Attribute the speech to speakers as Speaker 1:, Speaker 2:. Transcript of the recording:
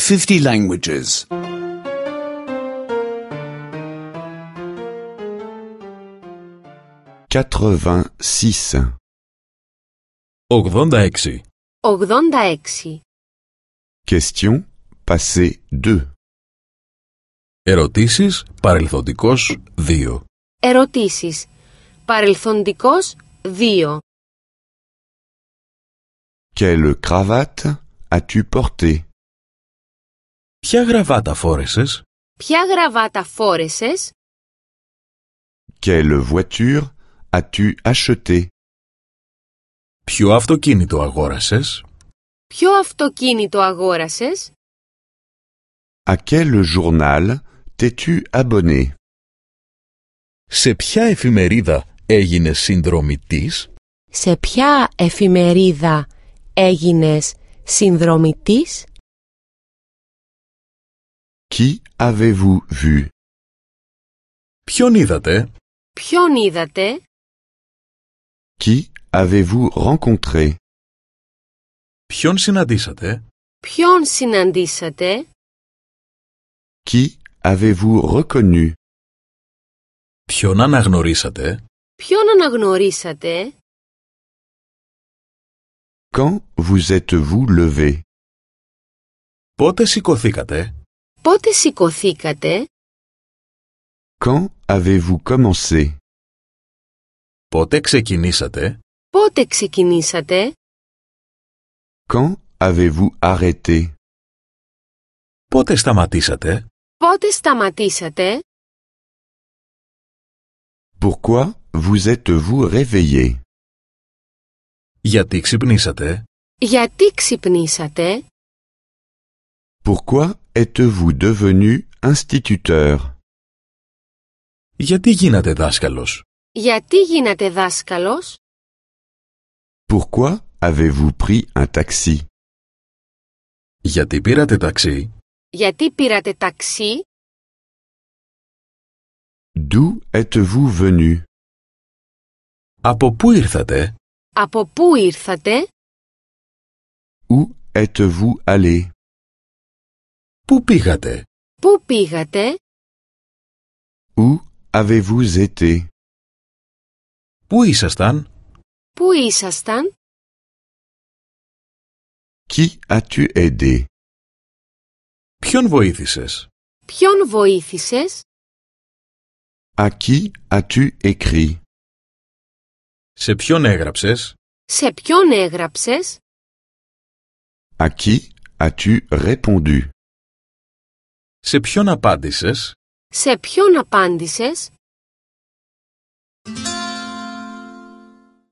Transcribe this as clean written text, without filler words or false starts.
Speaker 1: 50 languages.
Speaker 2: 86.
Speaker 3: 86.
Speaker 4: 86.
Speaker 2: Question passé 2.
Speaker 3: Ερωτήσεις παρελθοντικός 2.
Speaker 4: Ερωτήσεις. Παρελθοντικός 2.
Speaker 2: Quelle cravate as-tu porté?
Speaker 3: Ποια γραβάτα φόρεσες?
Speaker 4: Ποια γραβάτα φόρεσες?
Speaker 2: Quelle voiture as-tu acheté?
Speaker 3: Ποιο αυτοκίνητο αγόρασες?
Speaker 4: Ποιο αυτοκίνητο αγόρασες?
Speaker 2: À quel journal t'es-tu abonné?
Speaker 3: Σε ποια εφημερίδα έγινες συνδρομητής?
Speaker 4: Σε ποια εφημερίδα έγινες συνδρομητής?
Speaker 2: Qui avez-vous vu?
Speaker 3: Ποιον είδατε?
Speaker 4: Ποιον είδατε?
Speaker 2: Qui avez-vous rencontré?
Speaker 3: Ποιον συναντήσατε?
Speaker 4: Ποιον συναντήσατε?
Speaker 2: Qui avez-vous reconnu?
Speaker 3: Ποιον αναγνωρίσατε?
Speaker 4: Ποιον αναγνωρίσατε?
Speaker 2: Quand vous êtes-vous levé?
Speaker 3: Πότε σηκωθήκατε?
Speaker 4: Πότε σηκωθήκατε?
Speaker 2: Quand avez-vous commencé?
Speaker 3: Πότε ξεκινήσατε?
Speaker 4: Πότε ξεκινήσατε?
Speaker 2: Quand avez-vous arrêté?
Speaker 3: Πότε σταματήσατε?
Speaker 4: Πότε σταματήσατε?
Speaker 2: Pourquoi vous êtes-vous réveillé?
Speaker 3: Γιατί ξυπνήσατε?
Speaker 4: Γιατί ξυπνήσατε?
Speaker 2: Pourquoi êtes-vous devenu instituteur?
Speaker 3: Γιατί γίνατε δάσκαλος?
Speaker 4: Γιατί γίνατε δάσκαλος?
Speaker 2: Pourquoi avez-vous pris un taxi?
Speaker 3: Γιατί πήρατε ταξί?
Speaker 4: Γιατί πήρατε ταξί?
Speaker 2: D'où êtes-vous venu?
Speaker 3: Από πού ήρθατε?
Speaker 4: Από πού ήρθατε?
Speaker 2: Où êtes-vous allé?
Speaker 3: Πού πήγατε?
Speaker 4: Πού πήγατε?
Speaker 2: Où avez-vous été?
Speaker 3: Πού ήσασταν?
Speaker 4: Πού ήσασταν?
Speaker 2: Qui as-tu aidé?
Speaker 3: Ποιον βοήθησες?
Speaker 4: Ποιον βοήθησες?
Speaker 2: À qui as-tu écrit?
Speaker 3: Σε ποιον έγραψες?
Speaker 4: Σε ποιον έγραψες?
Speaker 2: À qui as-tu répondu?
Speaker 3: Σε ποιον απάντησες?
Speaker 4: Σε ποιον απάντησες?